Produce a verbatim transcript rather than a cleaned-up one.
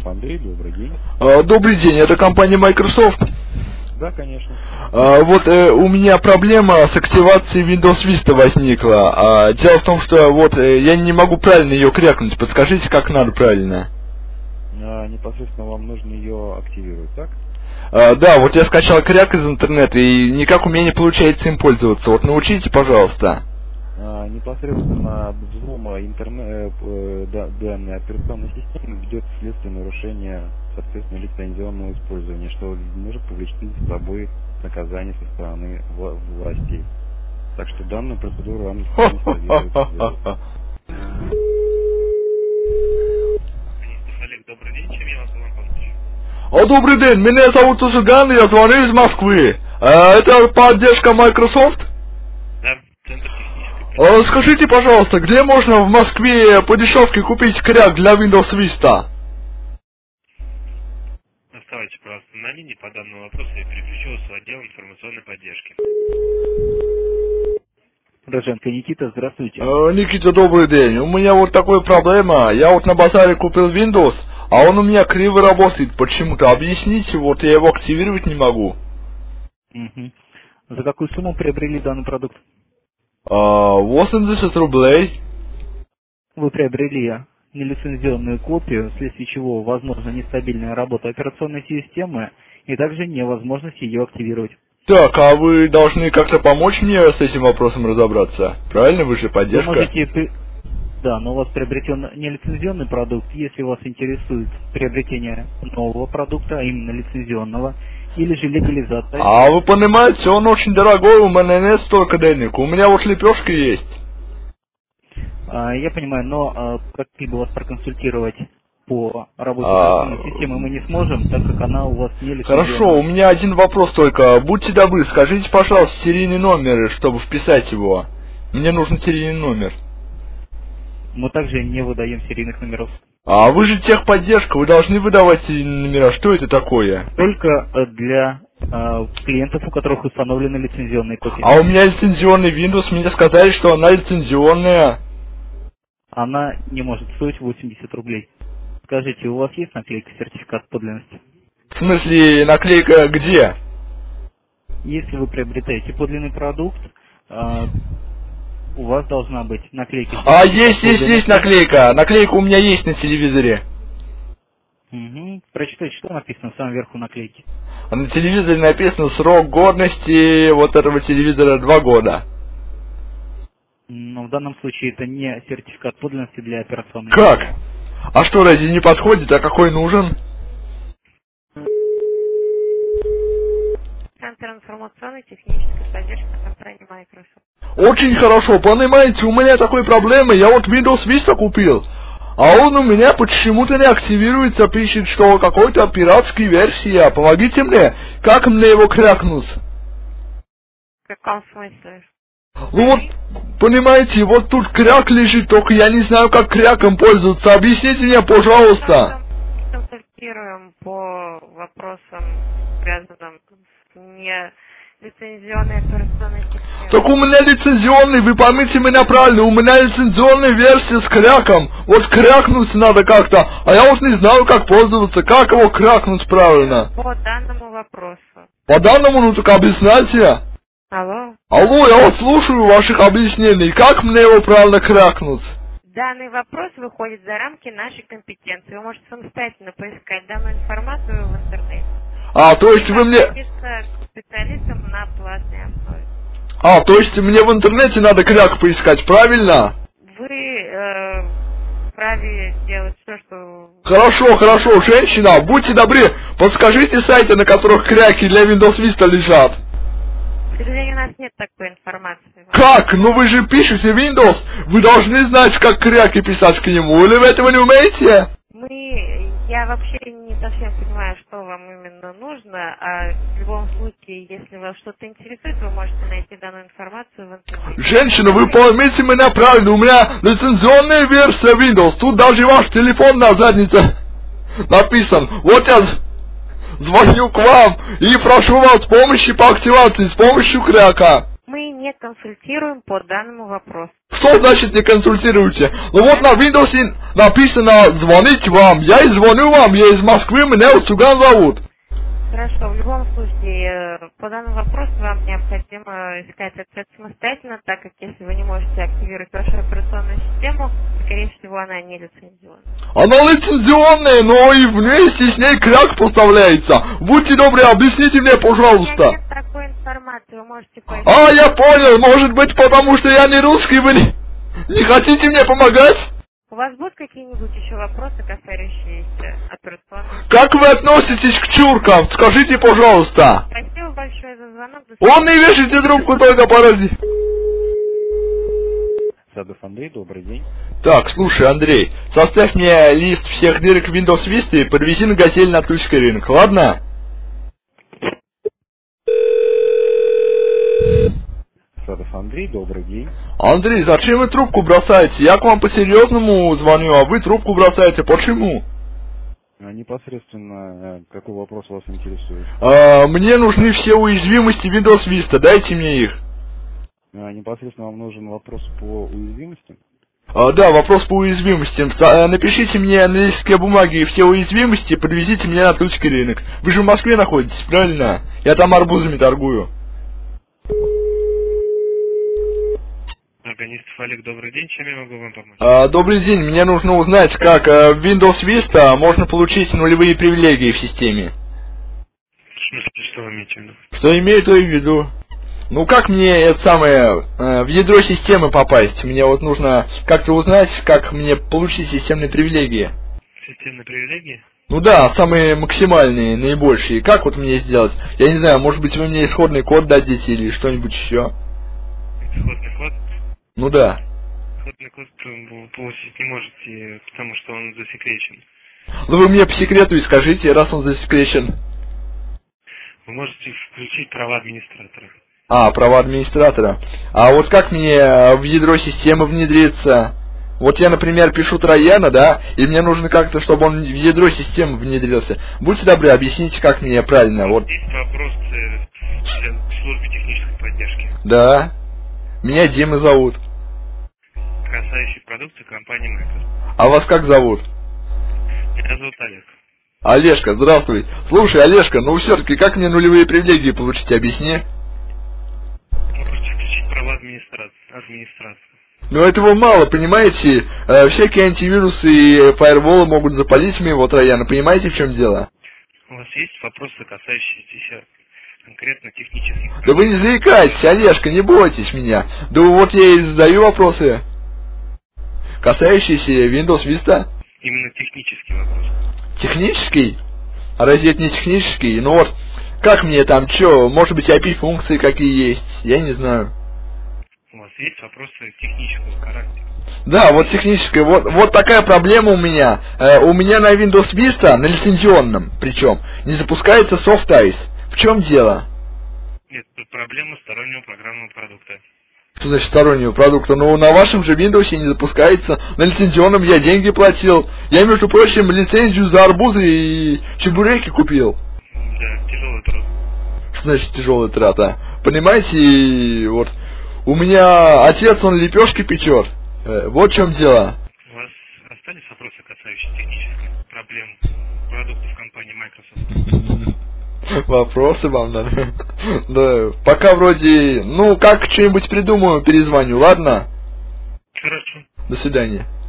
Андрей, добрый день. А, добрый день, это компания Microsoft? Да, конечно. А, вот э, у меня проблема с активацией Windows Vista возникла. А, дело в том, что вот э, я не могу правильно ее крякнуть. Подскажите, как надо правильно? А, непосредственно вам нужно ее активировать, так? А, да, вот я скачал кряк из интернета и никак у меня не получается им пользоваться. Вот научите, пожалуйста. А, непосредственно взлома интернет, э, да, данной операционной системы ведет следствие нарушения, соответственно, лицензионного использования, что может повлечь за собой наказание со стороны вла- властей. Так что данную процедуру вам необходимо. Олег, добрый день, чем я вас могу помочь? О, добрый день, меня зовут Узуган, я звоню из Москвы. А, это поддержка Microsoft? Да, центр технической А, поддержки. скажите, пожалуйста, где можно в Москве по дешевке купить кряк для Windows Vista? Оставайтесь, пожалуйста, на линии по данному вопросу и переключу вас в отдел информационной поддержки. Роженко Никита, здравствуйте. Э, Никита, добрый день. У меня вот такая проблема. Я вот на базаре купил Windows, а он у меня криво работает почему-то. Объясните, вот я его активировать не могу. Угу. За какую сумму приобрели данный продукт? А, восемьдесят рублей. Вы приобрели нелицензионную копию, вследствие чего возможна нестабильная работа операционной системы и также невозможность ее активировать. Так, а вы должны как-то помочь мне с этим вопросом разобраться. Правильно, вы же поддержка? Вы можете... при- Да, но у вас приобретен нелицензионный продукт. Если вас интересует приобретение нового продукта, а именно лицензионного, или же легализация... А вы понимаете, он очень дорогой, у меня нет столько денег. У меня вот лепешка есть. А, я понимаю, но а, как-либо вас проконсультировать по работе А, операционной системы мы не сможем, так как она у вас не лицензионная. Хорошо, у меня один вопрос только. Будьте добры, скажите, пожалуйста, серийный номер, чтобы вписать его. Мне нужен серийный номер. Мы также не выдаем серийных номеров. А вы же техподдержка, вы должны выдавать серийные номера. Что это такое? Только э, для э, клиентов, у которых установлены лицензионные копии. А у меня лицензионный Windows, мне сказали, что она лицензионная. Она не может стоить восемьдесят рублей. Скажите, у вас есть наклейка сертификат подлинности? В смысле, наклейка где? Если вы приобретаете подлинный продукт, э, у вас должна быть наклейка. А, есть, есть, есть наклейка. Наклейка у меня есть на телевизоре. Угу. Прочитайте, что написано в самом верху наклейки. А на телевизоре написано срок годности вот этого телевизора два года. Но в данном случае это не сертификат подлинности для операционной. Как? А что, разве не подходит? А какой нужен? Центр информационной технической поддержки компании Microsoft. Очень хорошо, понимаете, у меня такой проблемы, я вот Windows Vista купил, а он у меня почему-то не активируется, пишет, что какой-то пиратский версия. Помогите мне, как мне его крякнуть? В каком смысле? Ну вот, понимаете, вот тут кряк лежит, только я не знаю, как кряком пользоваться. Объясните мне, пожалуйста. Консультируем по вопросам, связанным с нелицензионной операционной системой. Так у меня лицензионный, вы поймите меня правильно, у меня лицензионная версия с кряком. Вот крякнуть надо как-то, а я вот не знаю, как пользоваться, как его крякнуть правильно. По данному вопросу. По данному, ну так объясняйте. Алло? Алло, я вот слушаю ваших объяснений, как мне его правильно крякнуть? Данный вопрос выходит за рамки нашей компетенции. Вы можете самостоятельно поискать данную информацию в интернете. А, то есть вы мне... Обратиться к специалистам на платной основе. А, то есть мне в интернете надо кряк поискать, правильно? Вы э, вправе делать все, что... Хорошо, хорошо, женщина, будьте добры, подскажите сайты, на которых кряки для Windows Vista лежат. К сожалению, у нас нет такой информации. Как? Ну вы же пишете Windows, вы должны знать, как кряки писать к нему, или вы этого не умеете? Мы, я вообще не совсем понимаю, что вам именно нужно, а в любом случае, если вас что-то интересует, вы можете найти данную информацию в интернете. Женщина, вы поймите меня правильно, у меня лицензионная версия Windows, тут даже ваш телефон на заднице написан. Вот я звоню к вам и прошу вас помощи по активации с помощью кряка. Мы не не консультируем по данному вопросу. Что значит не консультируете? Ну вот на Windows написано звонить вам. Я и звоню вам, я из Москвы, меня Уцуган зовут. Хорошо, в любом случае, по данному вопросу вам необходимо искать ответ самостоятельно, так как если вы не можете активировать вашу операционную систему, скорее всего, она не лицензионная. Она лицензионная, но и вместе с ней крак поставляется. Будьте добры, объясните мне, пожалуйста. Нет такой информации, вы можете поискать. А, я понял, может быть, потому что я не русский, вы не, не хотите мне помогать? У вас будут какие-нибудь еще вопросы, касающиеся операционной? Как вы относитесь к чуркам? Скажите, пожалуйста. Спасибо большое за звонок. Он не вешайте трубку, только подожди. Садов Андрей, добрый день. Так, слушай, Андрей, составь мне лист всех дырок Windows Vista и подвези на газель на Тульский рынок, ладно? Садов Андрей, добрый день. Андрей, зачем вы трубку бросаете? Я к вам по-серьезному звоню, а вы трубку бросаете. Почему? А непосредственно, какой вопрос вас интересует? А, мне нужны все уязвимости Windows Vista, дайте мне их. А непосредственно вам нужен вопрос по уязвимостям? А, да, вопрос по уязвимостям. С- напишите мне на листке бумаги все уязвимости, подвезите меня на Тульский рынок. Вы же в Москве находитесь, правильно? Я там арбузами торгую. Органистов Олег, добрый день, чем я могу вам помочь? А, добрый день, мне нужно узнать, как а, в Windows Vista можно получить нулевые привилегии в системе. В смысле, что вы имеете в виду? Что имею, то и в виду. Ну как мне это самое э, в ядро системы попасть? Мне вот нужно как-то узнать, как мне получить системные привилегии. Системные привилегии? Ну да, самые максимальные, наибольшие. Как вот мне сделать? Я не знаю, может быть вы мне исходный код дадите или что-нибудь еще? Исходный код? Ну да. Исходный код вы получить не можете, потому что он засекречен. Ну вы мне по секрету и скажите, раз он засекречен. Вы можете включить права администратора. А, права администратора. А вот как мне в ядро системы внедриться? Вот я, например, пишу Трояна, да, и мне нужно как-то, чтобы он в ядро системы внедрился. Будьте добры, объясните, как мне правильно. Вот. Есть вопросы для службы технической поддержки. Да. Меня Дима зовут. Касающие продукции компании Microsoft. А вас как зовут? Меня зовут Олег. Олежка, здравствуй. Слушай, Олежка, ну все-таки как мне нулевые привилегии получить, объясни. Вы можете включить права администрации. администрации. Но этого мало, понимаете? Э, всякие антивирусы и фаерволы могут запалить моего Трояна, понимаете, в чем дело? У вас есть вопросы, касающиеся конкретно технических? Да вы не заикайтесь, Олежка, не бойтесь меня. Да вот я и задаю вопросы, касающиеся Windows Vista. Именно технический вопрос. Технический? А разве это не технический? Ну вот, как мне там, что, может быть, ай пи-функции какие есть? Я не знаю. У вас есть вопросы технического характера? Да, вот техническая, вот, вот такая проблема у меня. Э, у меня на Windows Vista, на лицензионном причем, не запускается SoftIce. В чем дело? Это проблема стороннего программного продукта. Что значит стороннего продукта? Ну, на вашем же Windows не запускается. На лицензионном я деньги платил. Я, между прочим, лицензию за арбузы и чебуреки купил. Да, тяжелый труд. Что значит тяжелая трата? Понимаете, вот у меня отец, он лепешки печет. Э, вот в чем дело. У вас остались вопросы, касающиеся технических проблем продуктов компании Microsoft? Вопросы вам надо. Да, пока вроде, ну, как что-нибудь придумаю, перезвоню, ладно? Хорошо. До свидания.